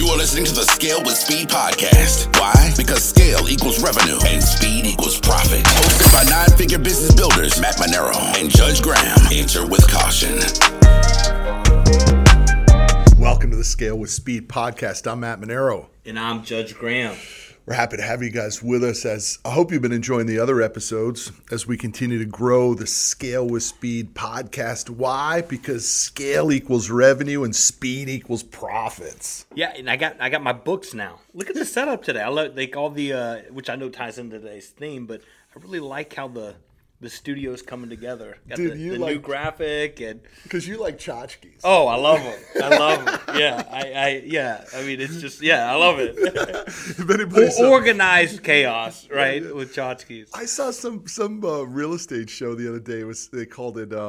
You are listening to the Scale with Speed podcast. Why? Because scale equals revenue and speed equals profit. Hosted by nine-figure business builders Matt Manero and Judge Graham. Enter with caution. Welcome to the Scale with Speed podcast. I'm Matt Manero. And I'm Judge Graham. We're happy to have you guys with us. As I hope you've been enjoying the other episodes as we continue to grow the Scale with Speed podcast. Why? Because scale equals revenue and speed equals profits. Yeah, and I got my books now. Look at the setup today. I like all the which I know ties into today's theme, but I really like how the studio's coming together. Got Dude, the like, new graphic and because you like tchotchkes. Oh, I love them. I love them. Yeah, I mean, it's just I love it. If anybody Organized chaos, right? With tchotchkes. I saw some real estate show the other day. They called it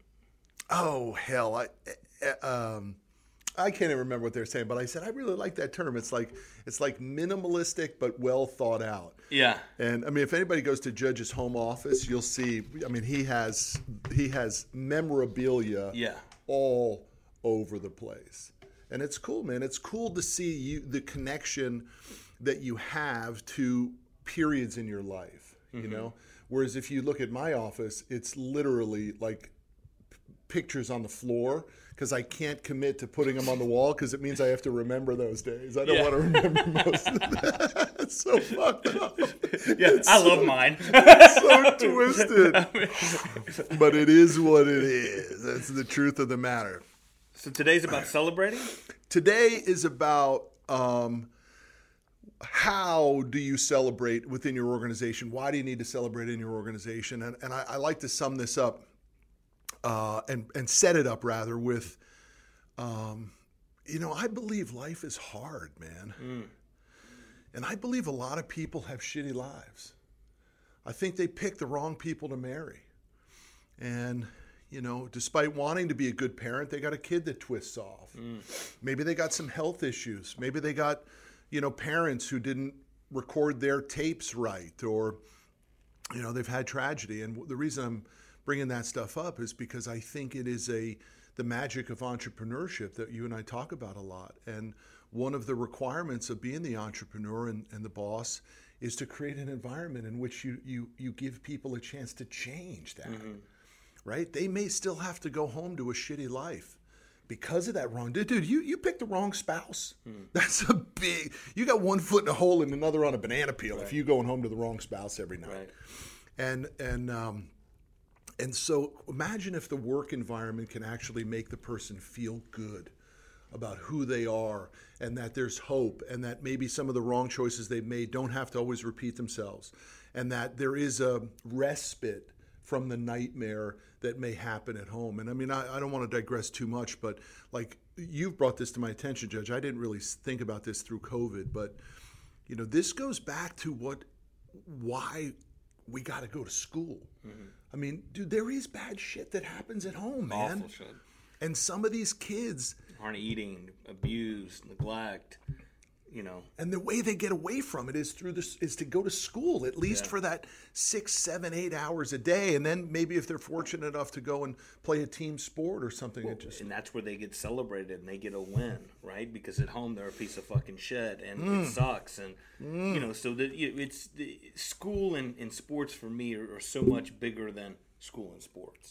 I can't even remember what they're saying, but I said I really like that term. It's like minimalistic but well thought out. Yeah. And I mean, if anybody goes to Judge's home office, you'll see. I mean, he has memorabilia all over the place, and it's cool, man. It's cool to see the connection that you have to periods in your life. You know, whereas if you look at my office, it's literally like pictures on the floor. Because I can't commit to putting them on the wall because it means I have to remember those days. I don't want to remember most of that. It's so fucked up. Yeah, I love mine. It's so twisted. But it is what it is. That's the truth of the matter. So today's about celebrating? Today is about how do you celebrate within your organization? Why do you need to celebrate in your organization? And I like to sum this up. And set it up rather with, I believe life is hard, man. And I believe a lot of people have shitty lives. I think they pick the wrong people to marry. And, despite wanting to be a good parent, they got a kid that twists off. Maybe they got some health issues. Maybe they got, parents who didn't record their tapes right, or, they've had tragedy. And the reason I'm bringing that stuff up is because I think it is the magic of entrepreneurship that you and I talk about a lot. And one of the requirements of being the entrepreneur and the boss is to create an environment in which you give people a chance to change that, right? They may still have to go home to a shitty life because of that wrong. Dude, you picked the wrong spouse. That's a big, you got one foot in a hole and another on a banana peel if you're going home to the wrong spouse every night. Right. And so imagine if the work environment can actually make the person feel good about who they are and that there's hope and that maybe some of the wrong choices they've made don't have to always repeat themselves and that there is a respite from the nightmare that may happen at home. And I mean, I don't want to digress too much, but like you've brought this to my attention, Judge. I didn't really think about this through COVID, but this goes back to why we got to go to school. I mean, dude, there is bad shit that happens at home, man. Awful shit. And some of these kids aren't eating, abuse, neglect, And the way they get away from it is is to go to school, at least for that 6, 7, 8 hours a day. And then maybe if they're fortunate enough to go and play a team sport or something. And that's where they get celebrated and they get a win, right? Because at home they're a piece of fucking shit and it sucks. And, so it's school and sports for me are so much bigger than school and sports.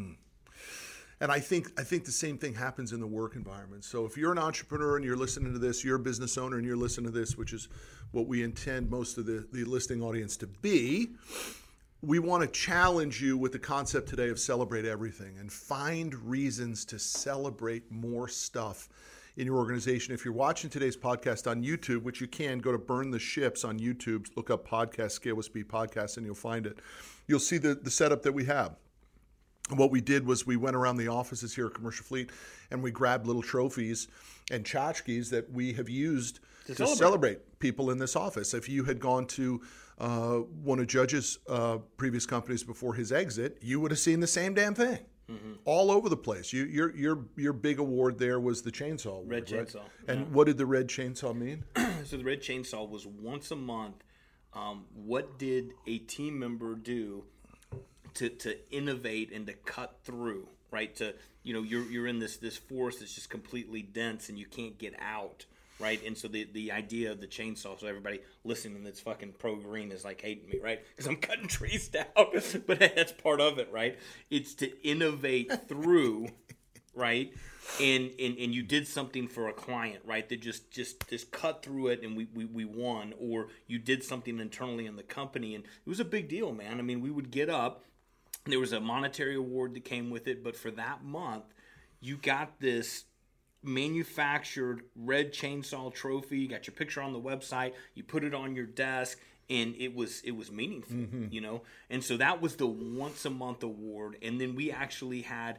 And I think the same thing happens in the work environment. So if you're an entrepreneur and you're listening to this, you're a business owner and you're listening to this, which is what we intend most of the listening audience to be, we want to challenge you with the concept today of celebrate everything and find reasons to celebrate more stuff in your organization. If you're watching today's podcast on YouTube, which you can, go to Burn the Ships on YouTube, look up podcast, Scale with Speed podcast, and you'll find it. You'll see the setup that we have. What we did was we went around the offices here at Commercial Fleet and we grabbed little trophies and tchotchkes that we have used to celebrate people in this office. If you had gone to one of Judge's previous companies before his exit, you would have seen the same damn thing all over the place. Your big award there was the chainsaw award, Red Chainsaw. Right? And what did the Red Chainsaw mean? So the Red Chainsaw was once a month. What did a team member do to innovate and to cut through, right? To you're in this forest that's just completely dense and you can't get out, right? And so the idea of the chainsaw, so everybody listening that's fucking pro green is like hating me, right? Because I'm cutting trees down, but that's part of it, right? It's to innovate through, right? And you did something for a client, right? That just cut through it, and we won. Or you did something internally in the company, and it was a big deal, man. I mean, we would get up. There was a monetary award that came with it, but for that month, you got this manufactured red chainsaw trophy. You got your picture on the website. You put it on your desk, and it was meaningful, you know. And so that was the once a month award. And then we actually had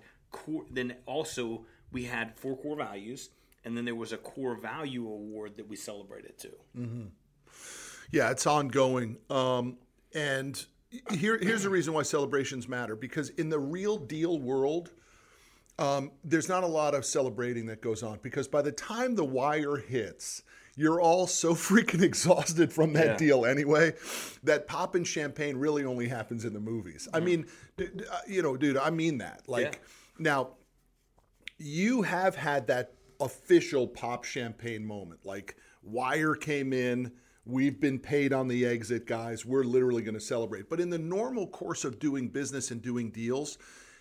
we had 4 core values, and then there was a core value award that we celebrated too. Mm-hmm. Yeah, it's ongoing. And here's the reason why celebrations matter, because in the real deal world, there's not a lot of celebrating that goes on, because by the time the wire hits, you're all so freaking exhausted from that deal anyway, that popping champagne really only happens in the movies. I mean, dude, I mean that. Now, you have had that official pop champagne moment. Like, wire came in, we've been paid on the exit, guys. We're literally going to celebrate. But in the normal course of doing business and doing deals,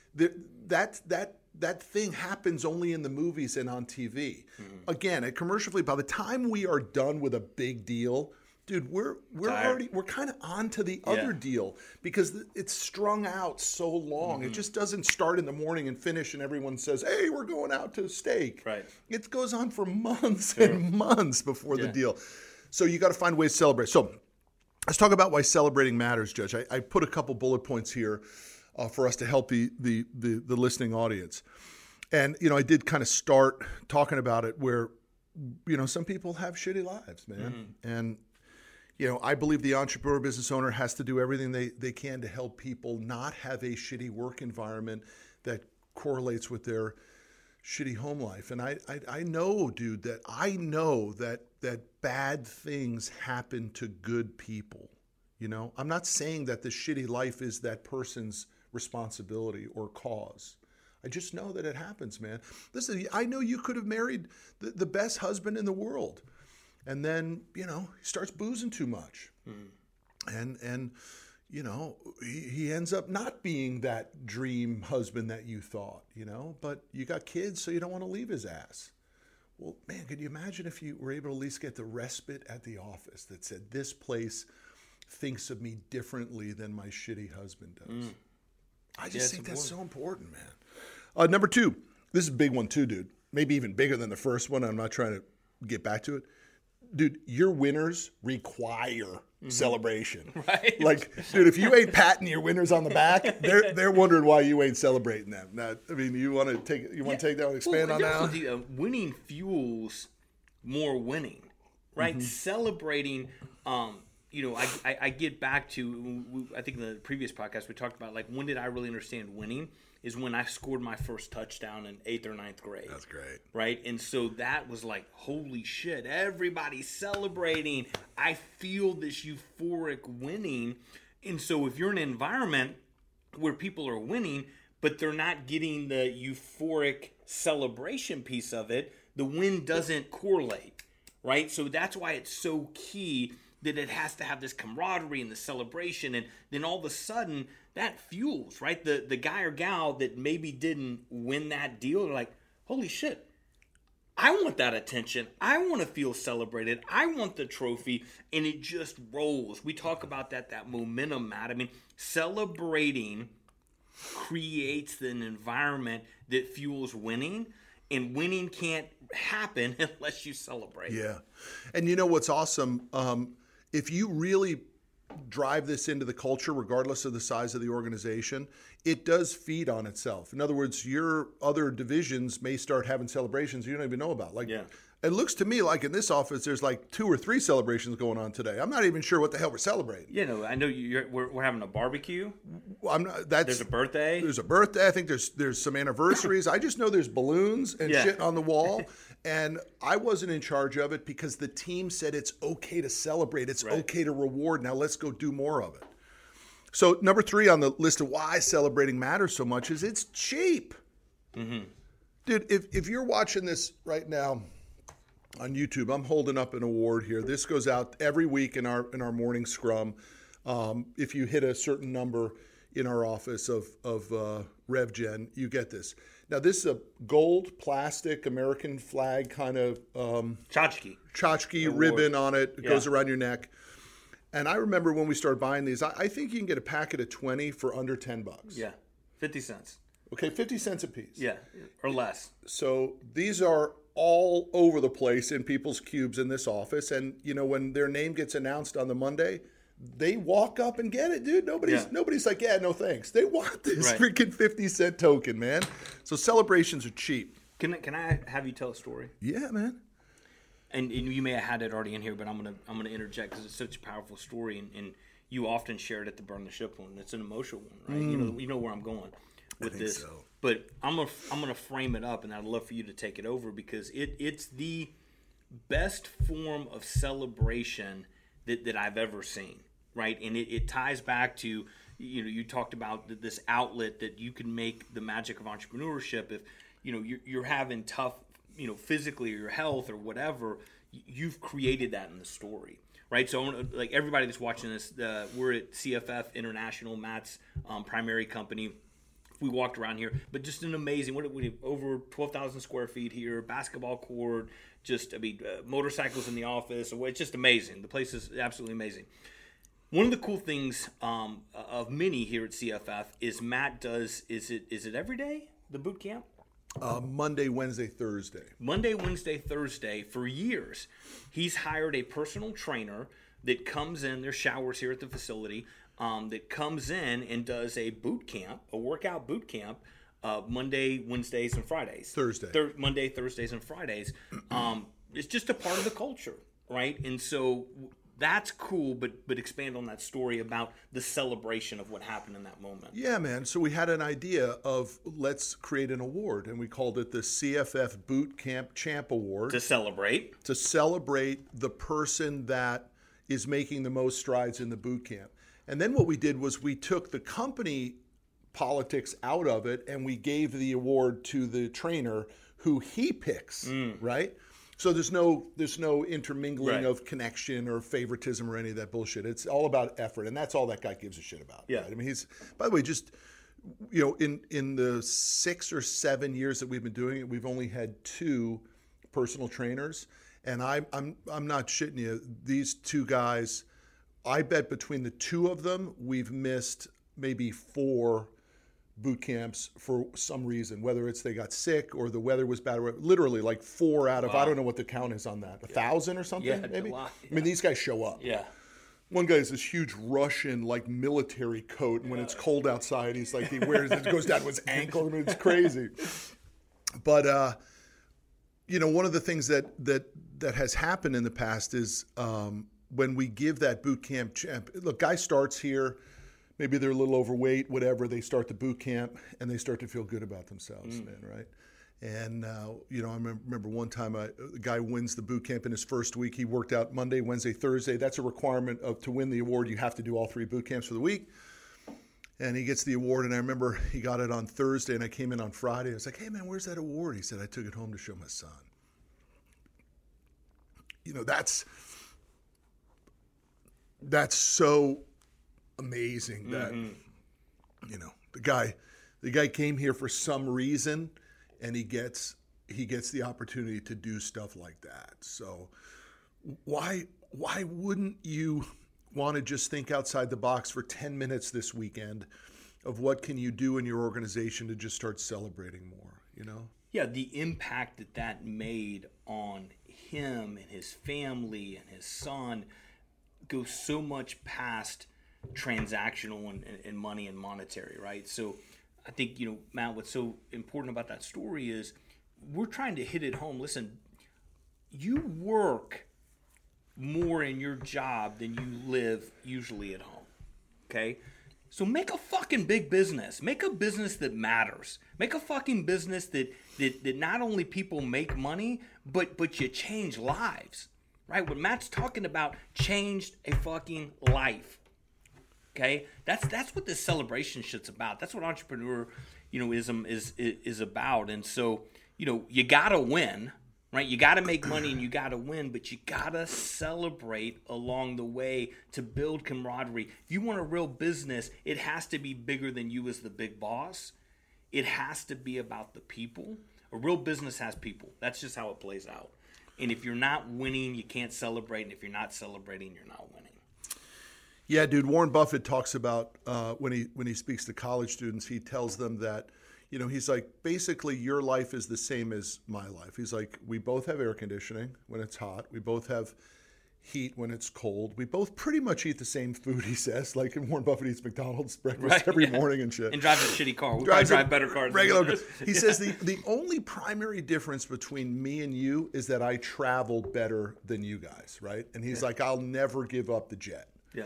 that thing happens only in the movies and on TV. Mm-hmm. Again, at Commercial Fleet, by the time we are done with a big deal, dude, we're kind of on to the other deal, because it's strung out so long. Mm-hmm. It just doesn't start in the morning and finish and everyone says, hey, we're going out to steak. Right. It goes on for months and months before the deal. So you got to find ways to celebrate. So let's talk about why celebrating matters, Judge. I put a couple bullet points here for us to help the listening audience. And, I did kind of start talking about it where, some people have shitty lives, man. Mm-hmm. And, I believe the entrepreneur business owner has to do everything they can to help people not have a shitty work environment that correlates with their shitty home life. And I know, dude, that bad things happen to good people. I'm not saying that the shitty life is that person's responsibility or cause. I just know that it happens, man. Listen, I know you could have married the best husband in the world, and then, he starts boozing too much. Mm. And he ends up not being that dream husband that you thought, but you got kids, so you don't want to leave his ass. Well, man, could you imagine if you were able to at least get the respite at the office that said, this place thinks of me differently than my shitty husband does. Mm. I just think that's so important, man. Number 2, this is a big one too, dude. Maybe even bigger than the first one. I'm not trying to get back to it. Dude, your winners require celebration. Right. Like, dude, if you ain't patting your winners on the back, they're wondering why you ain't celebrating them. Now, I mean, you want to take that and expand on that? Winning fuels more winning, right? Mm-hmm. Celebrating. I get back to, I think in the previous podcast we talked about, like, when did I really understand winning? Is when I scored my first touchdown in 8th or 9th grade. That's great. Right? And so that was like, holy shit, everybody's celebrating. I feel this euphoric winning. And so if you're in an environment where people are winning, but they're not getting the euphoric celebration piece of it, the win doesn't correlate. Right? So that's why it's so key that it has to have this camaraderie and the celebration, and then all of a sudden that fuels, right? The guy or gal that maybe didn't win that deal, they're like, holy shit, I want that attention. I want to feel celebrated. I want the trophy, and it just rolls. We talk about that momentum, Matt. I mean, celebrating creates an environment that fuels winning, and winning can't happen unless you celebrate. Yeah. And you know what's awesome? If you really drive this into the culture, regardless of the size of the organization, it does feed on itself. In other words, your other divisions may start having celebrations you don't even know about. It looks to me like in this office, there's like 2 or 3 celebrations going on today. I'm not even sure what the hell we're celebrating. I know we're having a barbecue. There's a birthday. There's a birthday. I think there's some anniversaries. I just know there's balloons and shit on the wall. And I wasn't in charge of it because the team said it's okay to celebrate. It's okay to reward. Now let's go do more of it. So number 3 on the list of why celebrating matters so much is it's cheap. Mm-hmm. Dude, if you're watching this right now, on YouTube. I'm holding up an award here. This goes out every week in our morning scrum. If you hit a certain number in our office of RevGen, you get this. Now, this is a gold plastic American flag kind of tchotchke ribbon on it. It goes around your neck. And I remember when we started buying these, I think you can get a packet of 20 for under $10. Yeah, 50 cents. Okay, 50 cents a piece. Yeah, or less. So these are all over the place in people's cubes in this office. And, you know, when their name gets announced on the Monday, they walk up and get it, dude. Nobody's like, yeah, no thanks. They want this freaking 50-cent token, man. So celebrations are cheap. Can I have you tell a story? Yeah, man. And you may have had it already in here, but I'm gonna interject because it's such a powerful story, and you often share it at the Burn the Ship one. It's an emotional one, right? You know where I'm going with this. So. But I'm gonna frame it up, and I'd love for you to take it over because it's the best form of celebration that I've ever seen, right? And it ties back to, you know, you talked about this outlet that you can make the magic of entrepreneurship. If you know you're having tough, you know, physically or your health or whatever, you've created that in the story, right? So, like everybody that's watching this, we're at CFF International, Matt's primary company. We walked around here, but just an amazing. We have over 12,000 square feet here, basketball court, motorcycles in the office. It's just amazing. The place is absolutely amazing. One of the cool things of many here at CFF is Matt does. Is it every day, the boot camp? Monday, Wednesday, Thursday. Monday, Wednesday, Thursday. For years, he's hired a personal trainer that comes in. There's showers here at the facility. That comes in and does a boot camp, a workout boot camp, Monday, Wednesdays, and Fridays. Monday, Thursdays, and Fridays. It's just a part of the culture, right? And so that's cool, but expand on that story about the celebration of what happened in that moment. Yeah, man. So we had an idea of let's create an award, and we called it the CFF Boot Camp Champ Award. To celebrate the person that is making the most strides in the boot camp. And then what we did was we took the company politics out of it, and we gave the award to the trainer who he picks, right? So there's no intermingling of connection or favoritism or any of that bullshit. It's all about effort, and that's all that guy gives a shit about. Yeah. Right? I mean, he's, by the way, just, you know, in the 6 or 7 years that we've been doing it, we've only had 2 personal trainers, and I'm not shitting you. These 2 guys, I bet between the 2 of them, we've missed maybe 4 boot camps for some reason, whether it's they got sick or the weather was bad, or literally like 4 out of, I don't know what the count is on that, 1,000 or something, maybe? A lot, yeah. I mean, these guys show up. Yeah. One guy has this huge Russian like military coat, and when it's cold outside, he's like, he wears it, goes down to his ankle. I mean, it's crazy. But, you know, one of the things that has happened in the past is when we give that boot camp champ, look, guy starts here, maybe they're a little overweight, whatever. They start the boot camp and they start to feel good about themselves, man, right? And, you know, I remember one time the guy wins the boot camp in his first week. He worked out Monday, Wednesday, Thursday. That's a requirement to win the award. You have to do all 3 boot camps for the week. And he gets the award, and I remember he got it on Thursday, and I came in on Friday. I was like, hey, man, where's that award? He said, I took it home to show my son. You know, that's so amazing that, you know, the guy came here for some reason, and he gets the opportunity to do stuff like that. So why wouldn't you want to just think outside the box for 10 minutes this weekend of what can you do in your organization to just start celebrating more, you know? Yeah, the impact that made on him and his family and his son goes so much past transactional and money and monetary, right? So I think, you know, Matt, what's so important about that story is we're trying to hit it home. Listen, you work more in your job than you live usually at home, okay? So make a fucking big business. Make a business that matters. Make a fucking business that not only people make money, but you change lives, right? What Matt's talking about changed a fucking life, okay? That's what this celebration shit's about. That's what entrepreneur, you know, ism is about. And so, you know, you gotta win, right? You got to make money and you got to win, but you got to celebrate along the way to build camaraderie. If you want a real business, it has to be bigger than you as the big boss. It has to be about the people. A real business has people. That's just how it plays out. And if you're not winning, you can't celebrate. And if you're not celebrating, you're not winning. Yeah, dude. Warren Buffett talks about when he speaks to college students, he tells them that, you know, he's like, basically your life is the same as my life. He's like, we both have air conditioning when it's hot. We both have heat when it's cold. We both pretty much eat the same food, he says. Like Warren Buffett eats McDonald's breakfast every morning and shit. And drives a shitty car. We probably drive better cars. Regular. He says the only primary difference between me and you is that I travel better than you guys, right? And he's like, I'll never give up the jet. Yeah.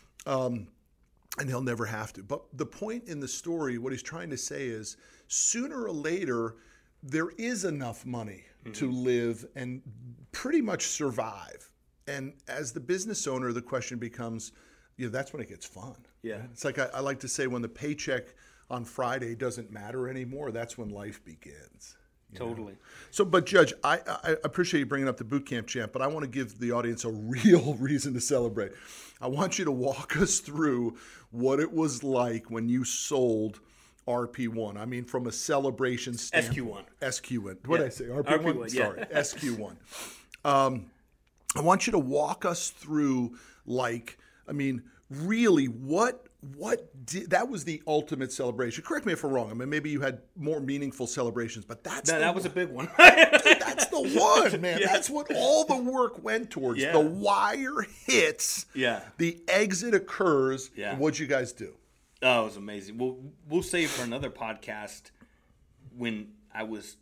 And he'll never have to. But the point in the story, what he's trying to say is, sooner or later, there is enough money to live and pretty much survive. And as the business owner, the question becomes, you know, that's when it gets fun. Yeah. Right? It's like I like to say, when the paycheck on Friday doesn't matter anymore, that's when life begins. Totally. So, but Judge, I appreciate you bringing up the boot camp champ, but I want to give the audience a real reason to celebrate. I want you to walk us through what it was like when you sold RP1. I mean, from a celebration standpoint. SQ1. What did I say? RP1? Sorry, SQ1. I want you to walk us through, like, I mean, really, what did, that was the ultimate celebration. Correct me if I'm wrong. I mean, maybe you had more meaningful celebrations, but that was a big one. Dude, that's the one, man. Yeah. That's what all the work went towards. Yeah. The wire hits. Yeah. The exit occurs. Yeah. And what'd you guys do? Oh, it was amazing. We'll save for another podcast when I was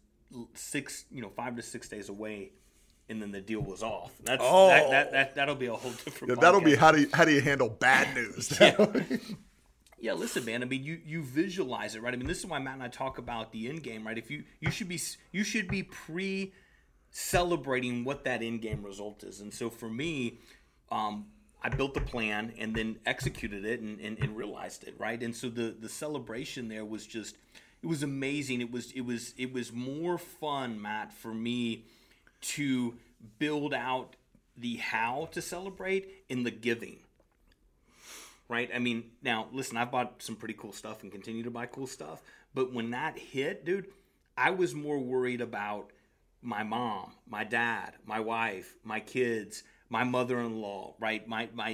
5 to 6 days away. And then the deal was off. That'll be a whole different. That'll be how do you handle bad news? Yeah, listen, man. I mean, you visualize it, right? I mean, this is why Matt and I talk about the end game, right? If you should be pre-celebrating what that end game result is. And so for me, I built the plan and then executed it and realized it, right? And so the celebration there was just, it was amazing. It was more fun, Matt, for me to build out the how to celebrate in the giving, right? I mean, now, listen, I've bought some pretty cool stuff and continue to buy cool stuff, but when that hit, dude, I was more worried about my mom, my dad, my wife, my kids, my mother-in-law, right?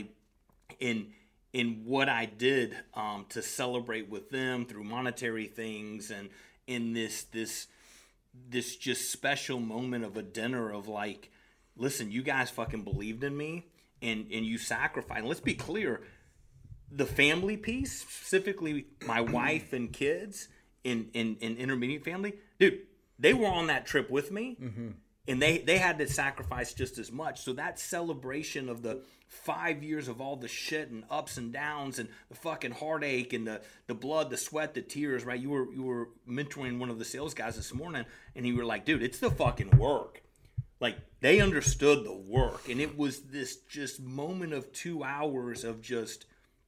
In what I did to celebrate with them through monetary things and in this just special moment of a dinner of like, listen, you guys fucking believed in me and you sacrificed. And let's be clear, the family piece, specifically my wife and kids and intermediate family, dude, they were on that trip with me. Mm-hmm. And they had to sacrifice just as much. So that celebration of the 5 years of all the shit and ups and downs and the fucking heartache and the blood, the sweat, the tears, right? You were mentoring one of the sales guys this morning, and you were like, dude, it's the fucking work. Like, they understood the work. And it was this just moment of 2 hours of just,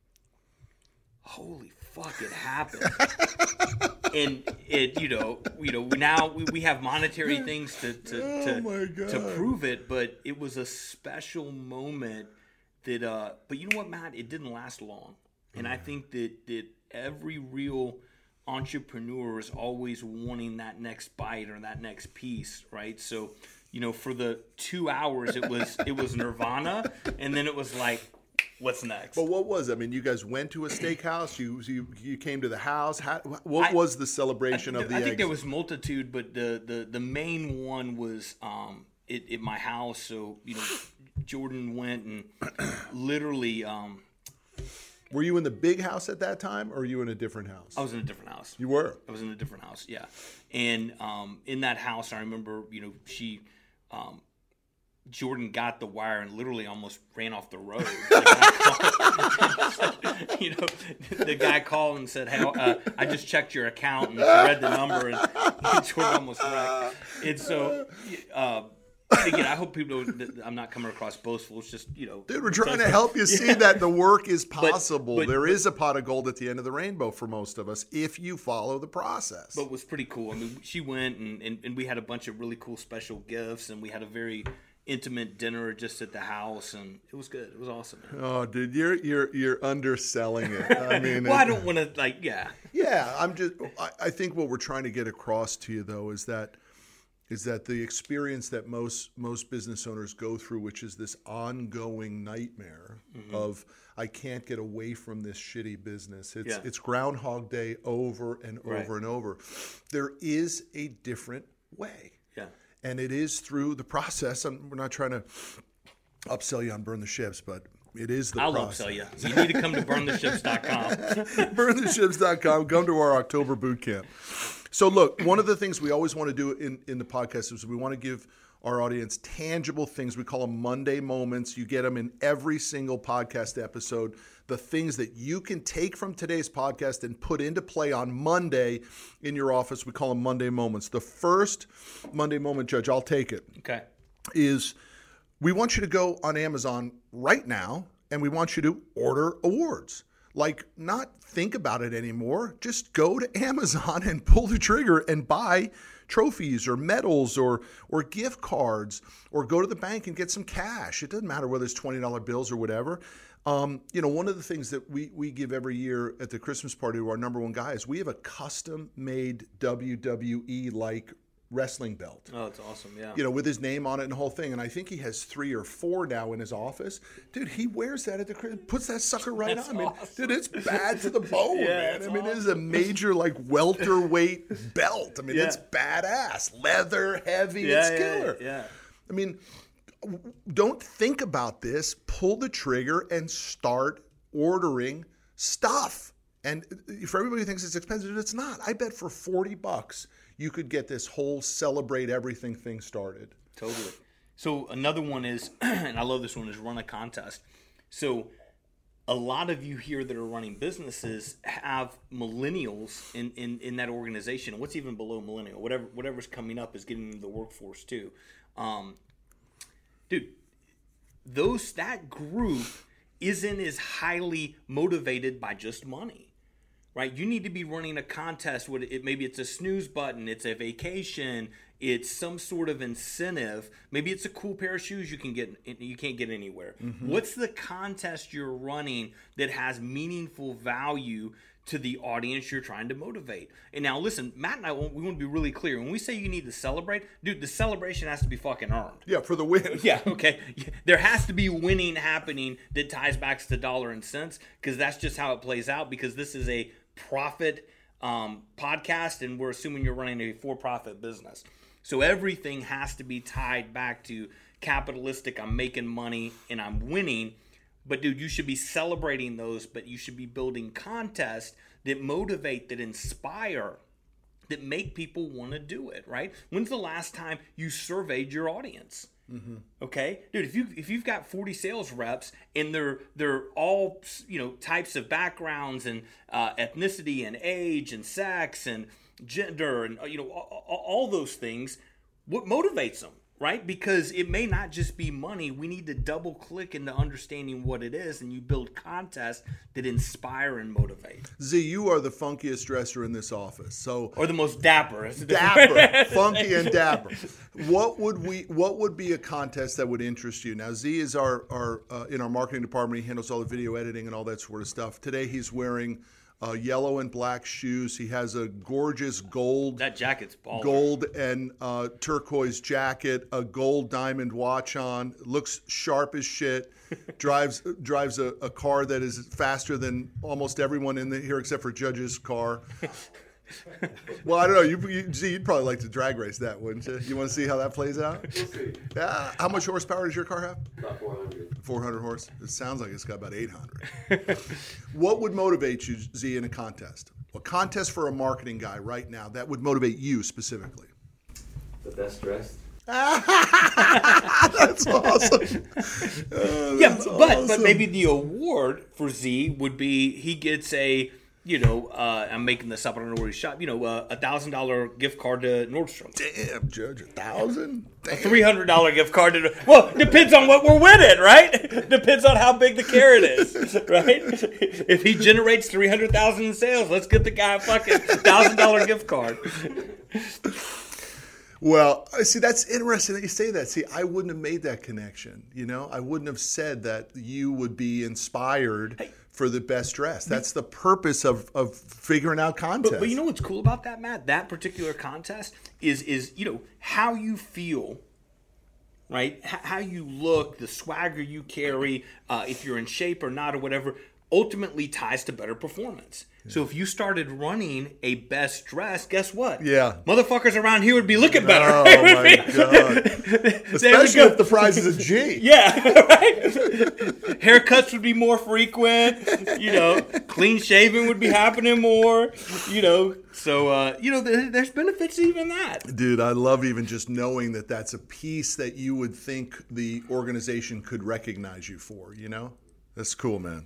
holy fuck, it happened. And it, now we have monetary things to prove it, but it was a special moment that, but you know what, Matt, it didn't last long. And I think that every real entrepreneur is always wanting that next bite or that next piece, right? So, for the 2 hours, it was nirvana, and then it was like, what's next? But what was it? I mean, you guys went to a steakhouse. You came to the house. What was the celebration of the I think eggs? there was multitude, but the main one was at my house. So Jordan went and literally. Were you in the big house at that time, or were you in a different house? I was in a different house. You were? I was in a different house, yeah. And in that house, I remember, she. Jordan got the wire and literally almost ran off the road. The guy called and said, "Hey, I just checked your account and read the number," and Jordan almost wrecked. And so, again, I hope people know that I'm not coming across boastful. It's just, Dude, we're trying to help you see that the work is possible. But there is a pot of gold at the end of the rainbow for most of us if you follow the process. But it was pretty cool. I mean, she went and we had a bunch of really cool special gifts, and we had a very intimate dinner just at the house, and it was good. It was awesome, man. Oh, dude, you're underselling it. I mean, well, I don't want to Yeah, I think what we're trying to get across to you though is that the experience that most business owners go through, which is this ongoing nightmare of I can't get away from this shitty business. It's Groundhog Day over and over and over. There is a different way. Yeah. And it is through the process. We're not trying to upsell you on Burn the Ships, but it is the process. I'll upsell you. You need to come to burntheships.com. Burntheships.com. Come to our October boot camp. So look, one of the things we always want to do in the podcast is we want to give our audience tangible things. We call them Monday moments. You get them in every single podcast episode. The things that you can take from today's podcast and put into play on Monday in your office. We call them Monday moments. The first Monday moment, Judge, I'll take it. Okay. Is we want you to go on Amazon right now and we want you to order awards. Like, not think about it anymore. Just go to Amazon and pull the trigger and buy trophies or medals or gift cards, or go to the bank and get some cash. It doesn't matter whether it's $20 bills or whatever. One of the things that we give every year at the Christmas party to our number one guy is we have a custom-made WWE-like wrestling belt. Oh, it's awesome, yeah. With his name on it and the whole thing. And I think he has 3 or 4 now in his office. Dude, he wears that at the Christmas, puts that sucker right on. I mean, dude, it's bad to the bone, man. I mean, it is a major, welterweight belt. I mean, it's badass. Leather, heavy, it's killer. Yeah. I mean, don't think about this. Pull the trigger and start ordering stuff. And for everybody who thinks it's expensive, it's not. I bet for $40 you could get this whole celebrate everything thing started. Totally. So another one is, and I love this one, is run a contest. So a lot of you here that are running businesses have millennials in that organization. And what's even below millennial? Whatever's coming up is getting into the workforce too. Dude, that group isn't as highly motivated by just money. Right, you need to be running a contest. Maybe it's a snooze button, it's a vacation, it's some sort of incentive. Maybe it's a cool pair of shoes you can't get anywhere. Mm-hmm. What's the contest you're running that has meaningful value to the audience you're trying to motivate? And now, listen, Matt and I, we want to be really clear. When we say you need to celebrate, dude, the celebration has to be fucking earned. Yeah, for the win. Yeah, okay. There has to be winning happening that ties back to dollar and cents, because that's just how it plays out, because this is a profit podcast, and we're assuming you're running a for-profit business. So everything has to be tied back to capitalistic, I'm making money and I'm winning. But dude, you should be celebrating those, but you should be building contests that motivate, that inspire, that make people want to do it, right? When's the last time you surveyed your audience? Mm-hmm. Okay, dude, if you've got 40 sales reps and they're all types of backgrounds and ethnicity and age and sex and gender and all those things, what motivates them, right? Because it may not just be money. We need to double click into understanding what it is, and you build contests that inspire and motivate. Z, you are the funkiest dresser in this office, or the most dapper. Dapper, funky and dapper. What would be a contest that would interest you? Now, Z is our in our marketing department. He handles all the video editing and all that sort of stuff. Today, he's wearing yellow and black shoes. He has a gorgeous gold. That jacket's baller. Gold and turquoise jacket, a gold diamond watch on. Looks sharp as shit. drives a car that is faster than almost everyone in here except for Judge's car. Well, I don't know. You'd probably like to drag race that, wouldn't you? You want to see how that plays out? We'll see. Yeah. How much horsepower does your car have? About 400. 400 horse? It sounds like it's got about 800. What would motivate you, Z, in a contest? A contest for a marketing guy right now that would motivate you specifically. The best dressed. That's awesome. But maybe the award for Z would be he gets a I'm making this up. I don't know where he shop. $1,000 gift card to Nordstrom. Damn, Judge, 1,000? A $300 gift card to. Well, depends on what we're winning, right? Depends on how big the carrot is, right? If he generates $300,000 in sales, let's get the guy a fucking $1,000 gift card. Well, see, that's interesting that you say that. See, I wouldn't have made that connection. I wouldn't have said that you would be inspired for the best dress. That's the purpose of figuring out contests. But you know what's cool about that, Matt? That particular contest is how you feel, right? How you look, the swagger you carry, if you're in shape or not or whatever, ultimately ties to better performance. Yeah. So if you started running a best dress, guess what? Yeah. Motherfuckers around here would be looking better. Oh, my God. Especially if the prize is a G. Yeah, right? Haircuts would be more frequent. Clean shaving would be happening more. So, there's benefits to even that. Dude, I love even just knowing that that's a piece that you would think the organization could recognize you for, That's cool, man.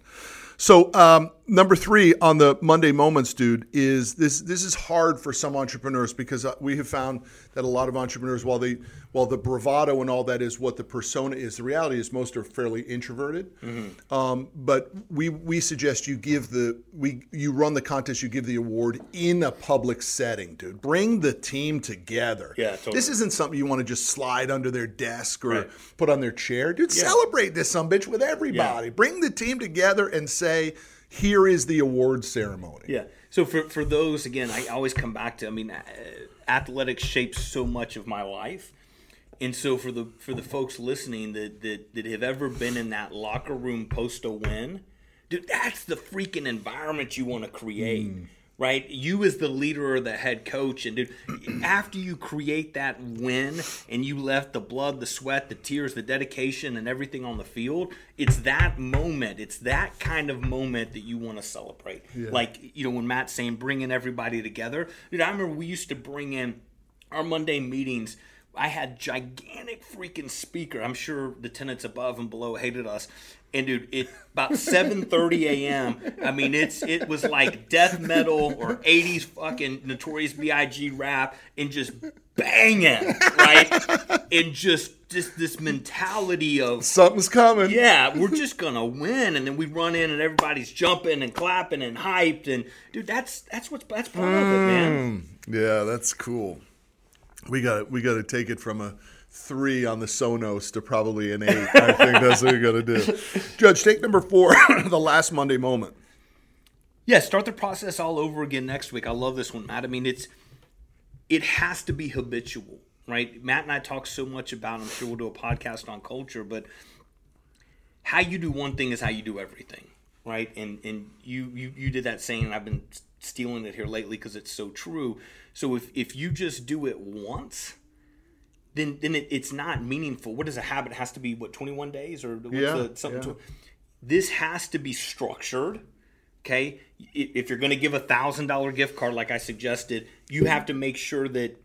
So number 3 on the Monday Moments, dude, is this is hard for some entrepreneurs because we have found that a lot of entrepreneurs, while the bravado and all that is what the persona is, the reality is most are fairly introverted. Mm-hmm. But we suggest you you run the contest, you give the award in a public setting, dude. Bring the team together. Yeah, totally. This isn't something you want to just slide under their desk or put on their chair. Dude, celebrate this sumbitch with everybody. Yeah. Bring the team together and say, here is the award ceremony. Yeah. So for those, again, I always come back to, athletics shapes so much of my life. And so for the folks listening that have ever been in that locker room post a win, dude, that's the freaking environment you want to create. Right? You as the leader or the head coach, and dude, after you create that win and you left the blood, the sweat, the tears, the dedication, and everything on the field, it's that moment. It's that kind of moment that you want to celebrate. Yeah. Like, when Matt's saying bringing everybody together. Dude, I remember we used to bring in our Monday meetings. I had gigantic freaking speaker. I'm sure the tenants above and below hated us. And dude, about 7:30 a.m. It was like death metal or 80s fucking Notorious B.I.G. rap and just banging, right? And just this mentality of something's coming. Yeah, we're just gonna win, and then we run in and everybody's jumping and clapping and hyped, and dude, that's part of it, man. Yeah, that's cool. We got to take it from a 3 on the Sonos to probably an 8. I think that's what we got to do. Judge, take number 4, the last Monday moment. Yeah, start the process all over again next week. I love this one, Matt. It has to be habitual, right? Matt and I talk so much about, I'm sure we'll do a podcast on culture, but how you do one thing is how you do everything, right? And you did that saying, and I've been stealing it here lately because it's so true. So if you just do it once, then it's not meaningful. What is a habit? It has to be, 21 days? Or this has to be structured, okay? If you're going to give $1,000 gift card like I suggested, you have to make sure that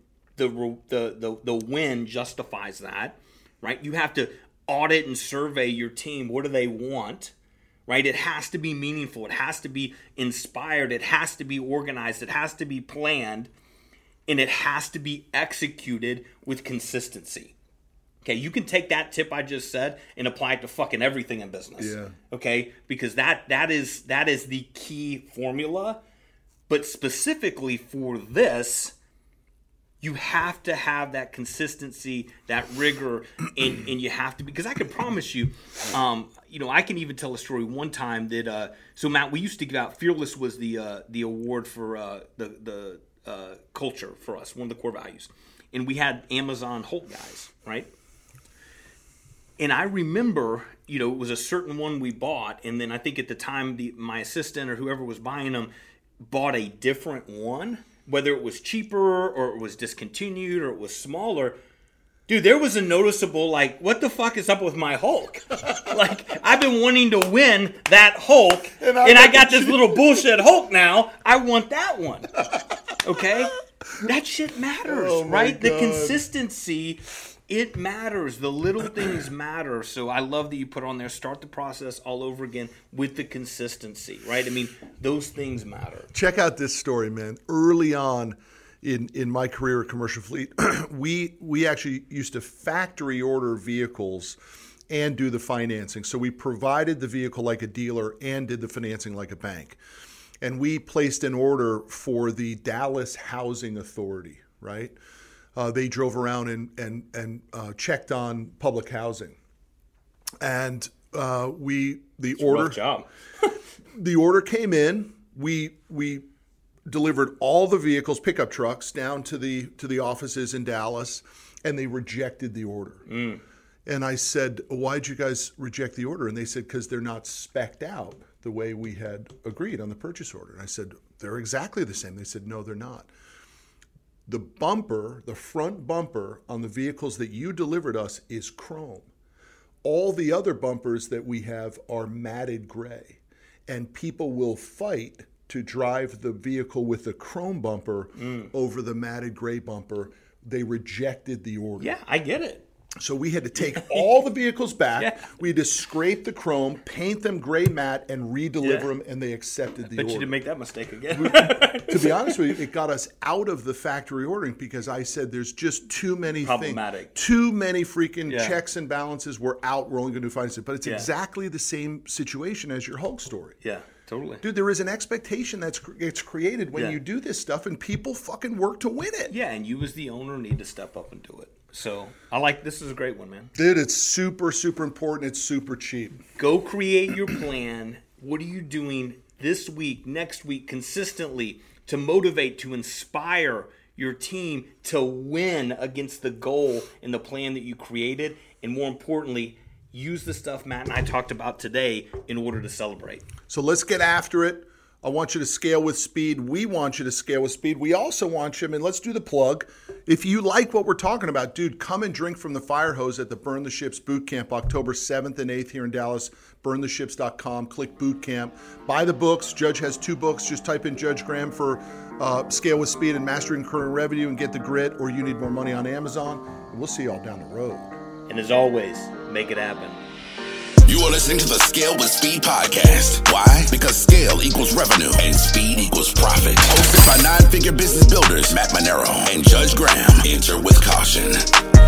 the win justifies that, right? You have to audit and survey your team. What do they want? Right? It has to be meaningful. It has to be inspired. It has to be organized. It has to be planned. And it has to be executed with consistency. Okay, you can take that tip I just said and apply it to fucking everything in business. Yeah. Okay? Because that is the key formula. But specifically for this, you have to have that consistency, that rigor, and you have to, because I can promise you, I can even tell a story one time that, so Matt, we used to give out, Fearless was the award for the culture for us, one of the core values. And we had Amazon Hulk guys, right? And I remember, it was a certain one we bought, and then I think at the time my assistant or whoever was buying them bought a different one, whether it was cheaper or it was discontinued or it was smaller. Dude, there was a noticeable, what the fuck is up with my Hulk? I've been wanting to win that Hulk, and I got this little bullshit Hulk now. I want that one. Okay? That shit matters, right? The consistency It matters. The little things matter. So I love that you put on there, start the process all over again with the consistency, right? I mean, those things matter. Check out this story, man. Early on in my career at Commercial Fleet, we actually used to factory order vehicles and do the financing. So we provided the vehicle like a dealer and did the financing like a bank. And we placed an order for the Dallas Housing Authority, right? They drove around and checked on public housing, and the order came in. We delivered all the vehicles, pickup trucks, down to the offices in Dallas, and they rejected the order. And I said, "Why'd you guys reject the order?" And they said, "Because they're not spec'd out the way we had agreed on the purchase order." And I said, "They're exactly the same." They said, "No, they're not. The front bumper on the vehicles that you delivered us is chrome. All the other bumpers that we have are matted gray. And people will fight to drive the vehicle with the chrome bumper over the matted gray bumper." They rejected the order. Yeah, I get it. So we had to take all the vehicles back. Yeah. We had to scrape the chrome, paint them gray matte, and re-deliver them, and they accepted the order. Bet you didn't make that mistake again. To be honest with you, it got us out of the factory ordering because I said there's just too many problematic things. Too many freaking checks and balances. We're out. We're only going to do financing. But it's exactly the same situation as your Hulk story. Yeah. Totally. Dude, there is an expectation that's created when you do this stuff, and people fucking work to win it. Yeah, and you as the owner need to step up and do it. So this is a great one, man. Dude, it's super, super important. It's super cheap. Go create your plan. What are you doing this week, next week, consistently to motivate, to inspire your team to win against the goal and the plan that you created? And more importantly, use the stuff Matt and I talked about today in order to celebrate. So let's get after it. I want you to scale with speed. We want you to scale with speed. We also want you, let's do the plug. If you like what we're talking about, dude, come and drink from the fire hose at the Burn the Ships Boot Camp, October 7th and 8th here in Dallas. BurnTheShips.com. Click Boot Camp. Buy the books. Judge has 2 books. Just type in Judge Graham for Scale with Speed and Mastering Current Revenue and get the grit, or You Need More Money on Amazon. And we'll see y'all down the road. And as always, make it happen. You are listening to the Scale with Speed podcast. Why? Because scale equals revenue and speed equals profit. Hosted by 9-figure business builders Matt Manero and Judge Graham. Enter with caution.